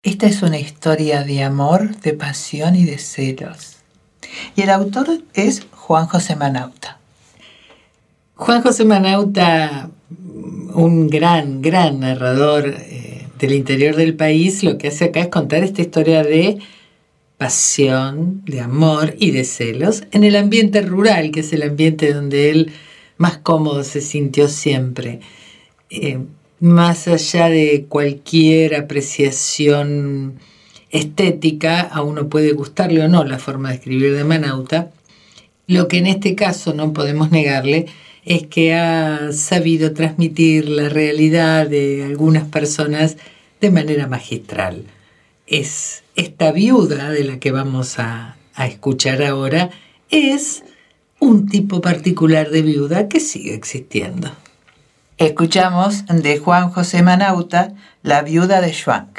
Esta es una historia de amor, de pasión y de celos. Y el autor es Juan José Manauta. Juan José Manauta, un gran narrador del interior del país, lo que hace acá es contar esta historia de pasión, de amor y de celos en el ambiente rural, que es el ambiente donde él más cómodo se sintió siempre. Más allá de cualquier apreciación estética, a uno puede gustarle o no la forma de escribir de Manauta, lo que en este caso no podemos negarle es que ha sabido transmitir la realidad de algunas personas de manera magistral. Es esta viuda de la que vamos a escuchar ahora, es un tipo particular de viuda que sigue existiendo. Escuchamos de Juan José Manauta, La viuda de Schwank.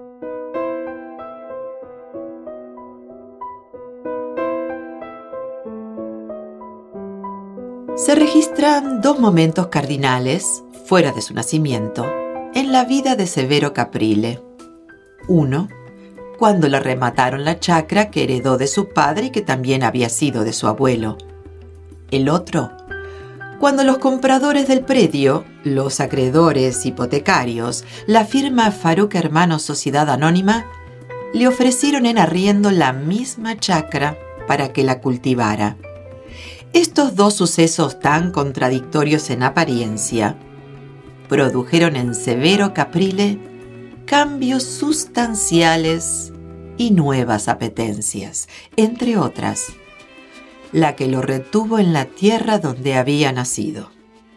Se registran dos momentos cardinales, fuera de su nacimiento, en la vida de Severo Caprile. Uno, cuando le remataron la chacra que heredó de su padre y que también había sido de su abuelo. El otro, cuando los compradores del predio, los acreedores hipotecarios, la firma Faruq Hermanos Sociedad Anónima, le ofrecieron en arriendo la misma chacra para que la cultivara. Estos dos sucesos tan contradictorios en apariencia produjeron en Severo Caprile cambios sustanciales y nuevas apetencias, entre otras, la que lo retuvo en la tierra donde había nacido.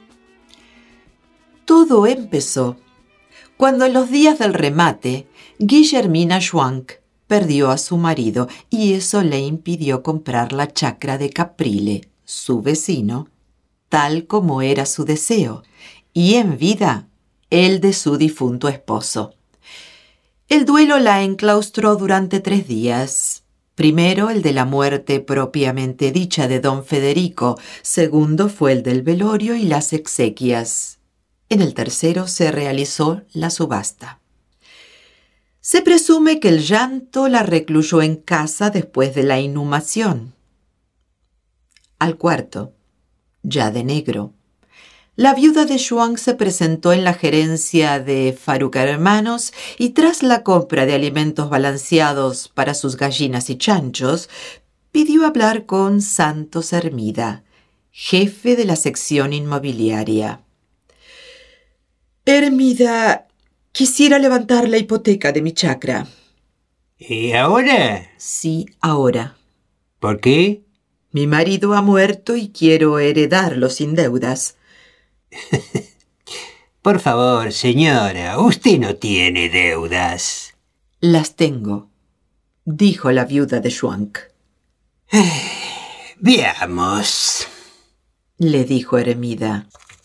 Todo empezó cuando en los días del remate Guillermina Schwank perdió a su marido y eso le impidió comprar la chacra de Caprile, su vecino, tal como era su deseo, y en vida el de su difunto esposo. El duelo la enclaustró durante 3 días. Primero el de la muerte propiamente dicha de don Federico, segundo fue el del velorio y las exequias. En el tercero se realizó la subasta. Se presume que el llanto la recluyó en casa después de la inhumación. Al cuarto, ya de negro, la viuda de Schwank se presentó en la gerencia de Faruq Hermanos y tras la compra de alimentos balanceados para sus gallinas y chanchos, pidió hablar con Santos Hermida, jefe de la sección inmobiliaria. Hermida, quisiera levantar la hipoteca de mi chacra. ¿Y ahora? Sí, ahora. ¿Por qué? Mi marido ha muerto y quiero heredarlo sin deudas. Por favor, señora, usted no tiene deudas. Las tengo, dijo la viuda de Schwank. Veamos, le dijo Hermida.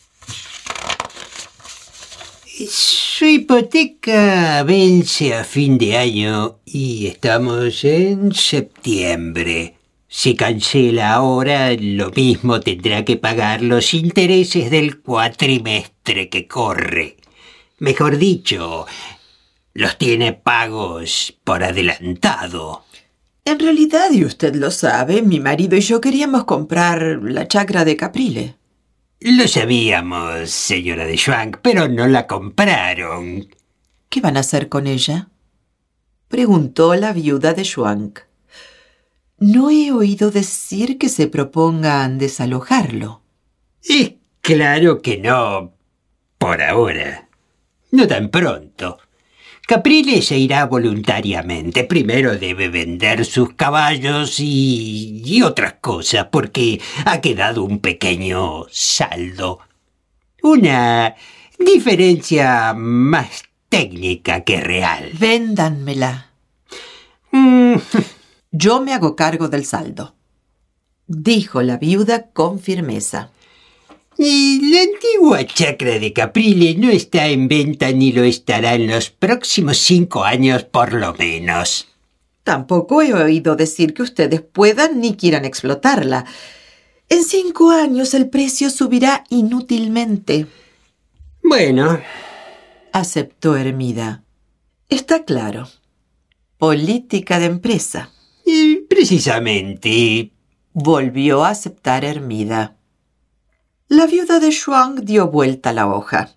Su hipoteca vence a fin de año y estamos en septiembre. Si cancela ahora, lo mismo tendrá que pagar los intereses del cuatrimestre que corre. Mejor dicho, los tiene pagos por adelantado. En realidad, y usted lo sabe, mi marido y yo queríamos comprar la chacra de Caprile. Lo sabíamos, señora de Schwank, pero no la compraron. ¿Qué van a hacer con ella?, preguntó la viuda de Schwank. No he oído decir que se propongan desalojarlo. Es claro que no, por ahora. No tan pronto. Caprile se irá voluntariamente. Primero debe vender sus caballos y otras cosas, porque ha quedado un pequeño saldo. Una diferencia más técnica que real. Véndanmela. Yo me hago cargo del saldo, dijo la viuda con firmeza. Y la antigua chacra de Caprile no está en venta ni lo estará en los próximos 5 años por lo menos. Tampoco he oído decir que ustedes puedan ni quieran explotarla. En 5 años el precio subirá inútilmente. Bueno, aceptó Hermida. Está claro. Política de empresa. Precisamente. Volvió a aceptar Hermida. La viuda de Xuan dio vuelta a la hoja.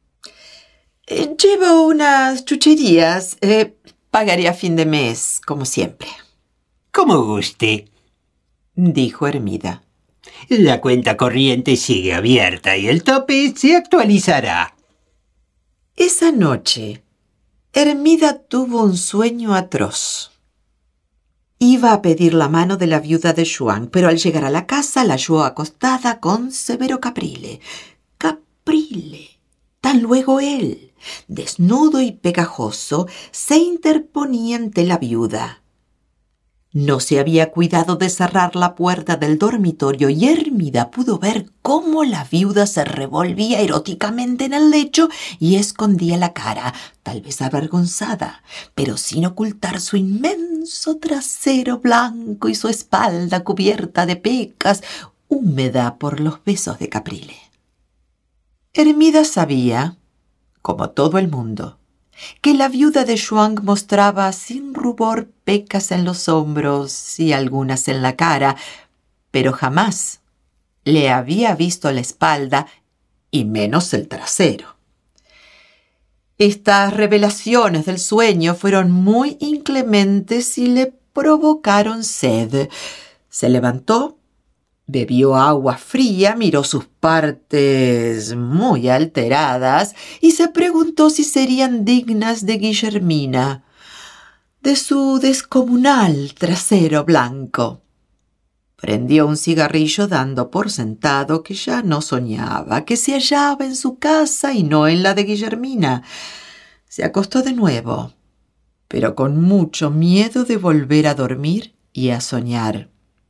Llevo unas chucherías. Pagaré a fin de mes, como siempre. Como guste, dijo Hermida. La cuenta corriente sigue abierta y el tope se actualizará. Esa noche, Hermida tuvo un sueño atroz. Iba a pedir la mano de la viuda de Xuan, pero al llegar a la casa la halló acostada con Severo Caprile. Caprile. Tan luego él, desnudo y pegajoso, se interponía ante la viuda. No se había cuidado de cerrar la puerta del dormitorio y Hermida pudo ver cómo la viuda se revolvía eróticamente en el lecho y escondía la cara, tal vez avergonzada, pero sin ocultar su inmenso trasero blanco y su espalda cubierta de pecas, húmeda por los besos de Caprile. Hermida sabía, como todo el mundo, que la viuda de Xuan mostraba sin rubor pecas en los hombros y algunas en la cara, pero jamás le había visto la espalda y menos el trasero. Estas revelaciones del sueño fueron muy inclementes y le provocaron sed. Se levantó, bebió agua fría, miró sus partes muy alteradas y se preguntó si serían dignas de Guillermina, de su descomunal trasero blanco. Prendió un cigarrillo dando por sentado que ya no soñaba, que se hallaba en su casa y no en la de Guillermina. Se acostó de nuevo, pero con mucho miedo de volver a dormir y a soñar.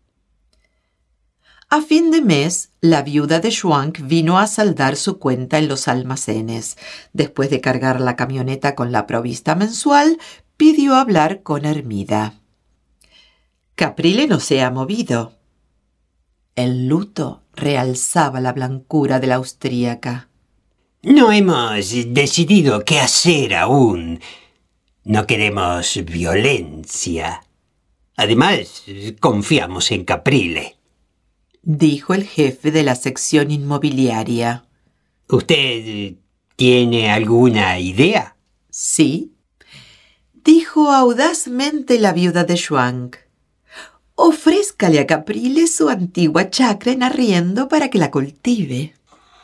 A fin de mes, la viuda de Xuan vino a saldar su cuenta en los almacenes. Después de cargar la camioneta con la provista mensual, pidió hablar con Hermida. Caprile no se ha movido. El luto realzaba la blancura de la austríaca. No hemos decidido qué hacer aún. No queremos violencia. Además, confiamos en Caprile, dijo el jefe de la sección inmobiliaria. ¿Usted tiene alguna idea? Sí, dijo audazmente la viuda de Xuan. Ofrézcale a Caprile su antigua chacra en arriendo para que la cultive.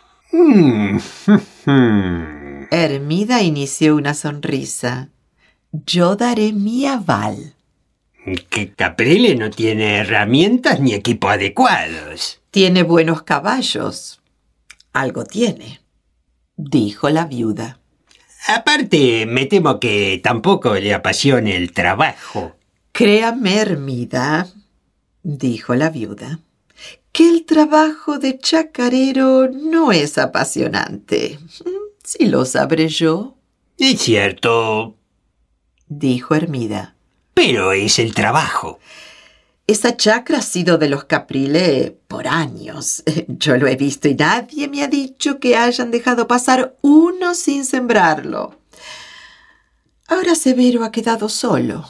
Hermida inició una sonrisa. Yo daré mi aval. Que Caprile no tiene herramientas ni equipo adecuados. Tiene buenos caballos. Algo tiene, dijo la viuda. Aparte, me temo que tampoco le apasione el trabajo. Créame, Hermida, dijo la viuda, que el trabajo de chacarero no es apasionante. Si lo sabré yo. Es cierto, dijo Hermida. Pero es el trabajo. Esa chacra ha sido de los Caprile por años. Yo lo he visto y nadie me ha dicho que hayan dejado pasar uno sin sembrarlo. Ahora Severo ha quedado solo.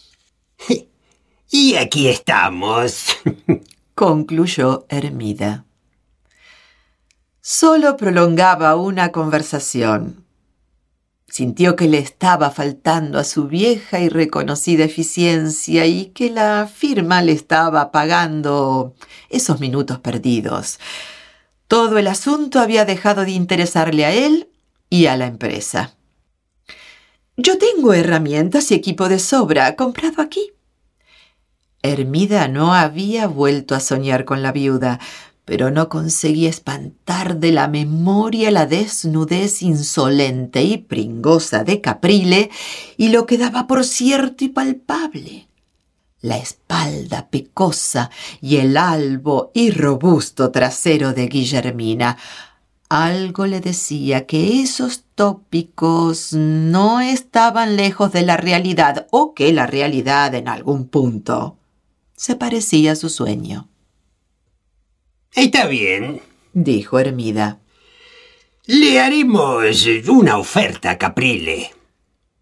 Y aquí estamos, concluyó Hermida. Solo prolongaba una conversación. Sintió que le estaba faltando a su vieja y reconocida eficiencia y que la firma le estaba pagando esos minutos perdidos. Todo el asunto había dejado de interesarle a él y a la empresa. Yo tengo herramientas y equipo de sobra, comprado aquí. Hermida no había vuelto a soñar con la viuda, pero no conseguía espantar de la memoria la desnudez insolente y pringosa de Caprile y lo que daba por cierto y palpable, la espalda pecosa y el albo y robusto trasero de Guillermina. Algo le decía que esos tópicos no estaban lejos de la realidad o que la realidad en algún punto se parecía a su sueño. Está bien, dijo Hermida. Le haremos una oferta a Caprile.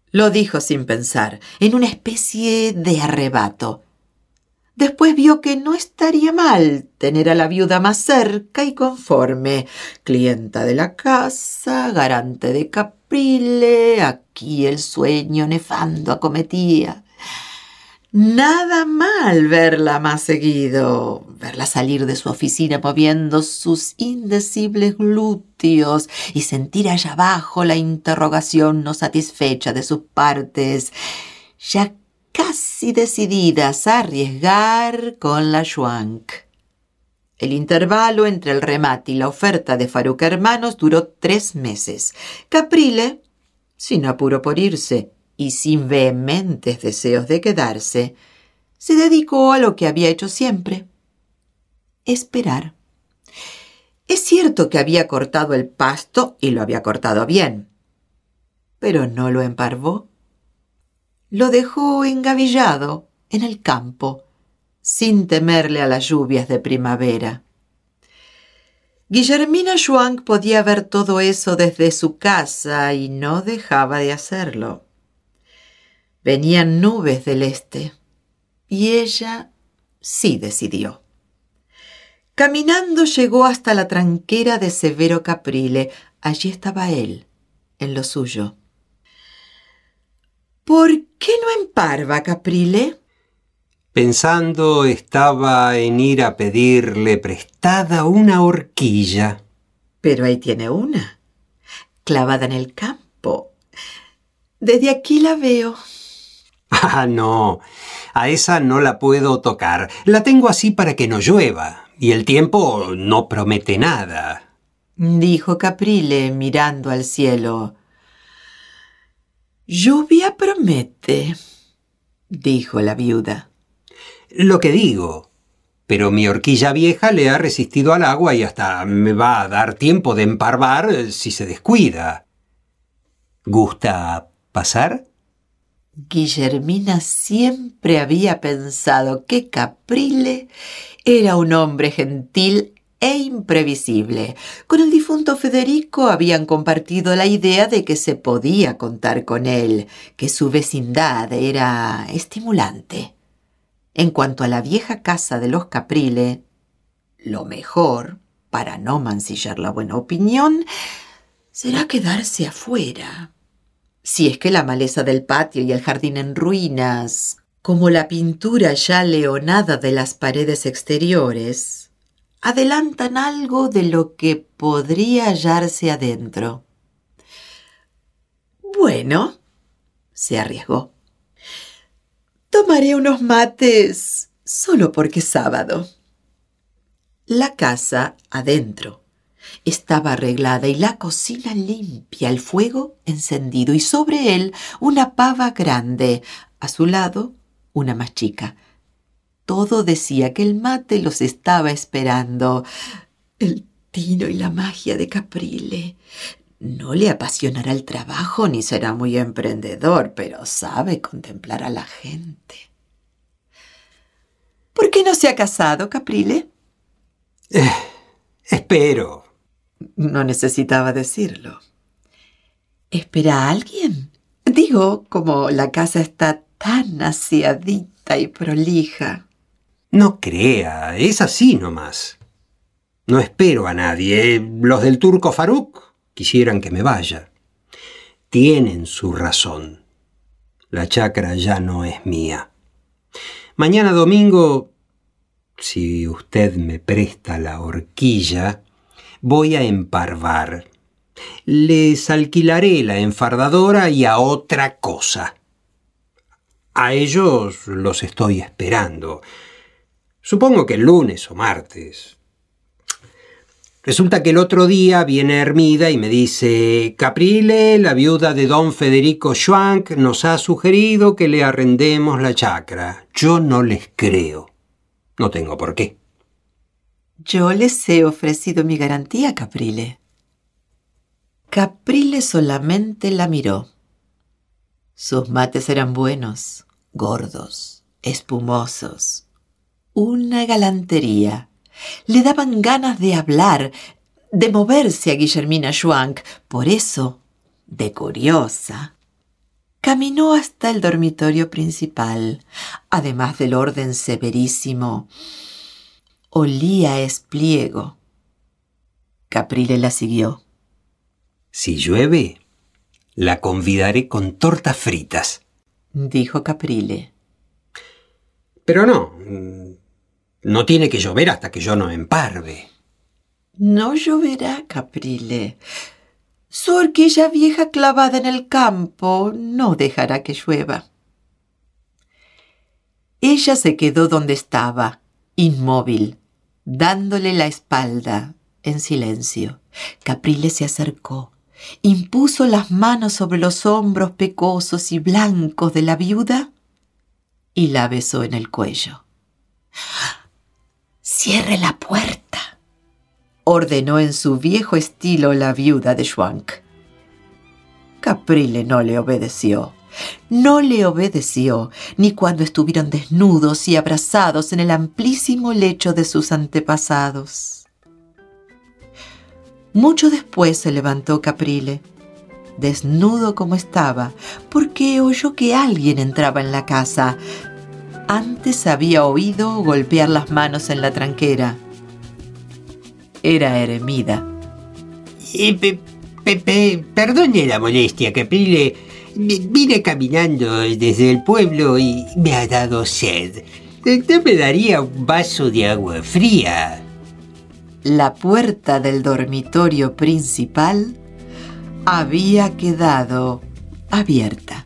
Lo dijo sin pensar, en una especie de arrebato. Después vio que no estaría mal tener a la viuda más cerca y conforme, clienta de la casa, garante de Caprile, aquí el sueño nefando acometía. Nada mal verla más seguido, verla salir de su oficina moviendo sus indecibles glúteos y sentir allá abajo la interrogación no satisfecha de sus partes, ya casi decididas a arriesgar con la Schwank. El intervalo entre el remate y la oferta de Farouk Hermanos duró 3 meses. Caprile, sin apuro por irse y sin vehementes deseos de quedarse, se dedicó a lo que había hecho siempre: esperar. Es cierto que había cortado el pasto y lo había cortado bien, pero no lo emparvó. Lo dejó engavillado en el campo, sin temerle a las lluvias de primavera. Guillermina Schwank podía ver todo eso desde su casa y no dejaba de hacerlo. Venían nubes del este y ella sí decidió. Caminando llegó hasta la tranquera de Severo Caprile. Allí estaba él, en lo suyo. ¿Por qué no emparva, Caprile? Pensando estaba en ir a pedirle prestada una horquilla. Pero ahí tiene una, clavada en el campo. Desde aquí la veo. Ah, no, a esa no la puedo tocar. La tengo así para que no llueva, y el tiempo no promete nada, dijo Caprile mirando al cielo. Lluvia promete, dijo la viuda. Lo que digo, pero mi horquilla vieja le ha resistido al agua y hasta me va a dar tiempo de emparvar si se descuida. ¿Gusta pasar? Guillermina siempre había pensado que Caprile era un hombre gentil e imprevisible. Con el difunto Federico habían compartido la idea de que se podía contar con él, que su vecindad era estimulante. En cuanto a la vieja casa de los Caprile, lo mejor, para no mancillar la buena opinión, será quedarse afuera. Si es que la maleza del patio y el jardín en ruinas, como la pintura ya leonada de las paredes exteriores, adelantan algo de lo que podría hallarse adentro. Bueno, se arriesgó. Tomaré unos mates solo porque es sábado. La casa, adentro, estaba arreglada y la cocina limpia, el fuego encendido y sobre él una pava grande, a su lado una más chica. Todo decía que el mate los estaba esperando. El tino y la magia de Caprile. No le apasionará el trabajo ni será muy emprendedor, pero sabe contemplar a la gente. ¿Por qué no se ha casado, Caprile? Espero. No necesitaba decirlo. ¿Espera a alguien? Digo, como la casa está tan aseadita y prolija. No crea, es así nomás. No espero a nadie. Los del turco Farouk quisieran que me vaya. Tienen su razón. La chacra ya no es mía. Mañana domingo, si usted me presta la horquilla, voy a emparvar. Les alquilaré la enfardadora y a otra cosa. A ellos los estoy esperando. Supongo que el lunes o martes. Resulta que el otro día viene Hermida y me dice: Caprile, la viuda de don Federico Schwank, nos ha sugerido que le arrendemos la chacra. Yo no les creo. No tengo por qué. Yo les he ofrecido mi garantía, Caprile. Caprile solamente la miró. Sus mates eran buenos, gordos, espumosos. Una galantería. Le daban ganas de hablar, de moverse a Guillermina Schwank. Por eso, de curiosa, caminó hasta el dormitorio principal. Además del orden severísimo, olía a espliego. Caprile la siguió. Si llueve, la convidaré con tortas fritas, dijo Caprile. Pero no tiene que llover hasta que yo no emparve. No lloverá, Caprile. Su horquilla vieja clavada en el campo no dejará que llueva. Ella se quedó donde estaba, inmóvil, dándole la espalda, en silencio. Caprile se acercó, impuso las manos sobre los hombros pecosos y blancos de la viuda y la besó en el cuello. «Cierre la puerta», ordenó en su viejo estilo la viuda de Schwank. Caprile no le obedeció. No le obedeció ni cuando estuvieron desnudos y abrazados en el amplísimo lecho de sus antepasados. Mucho después se levantó Caprile, desnudo como estaba, porque oyó que alguien entraba en la casa. Antes había oído golpear las manos en la tranquera. Era Eremida. Perdone la molestia, Caprile. Vine caminando desde el pueblo y me ha dado sed. ¿No me daría un vaso de agua fría? La puerta del dormitorio principal había quedado abierta.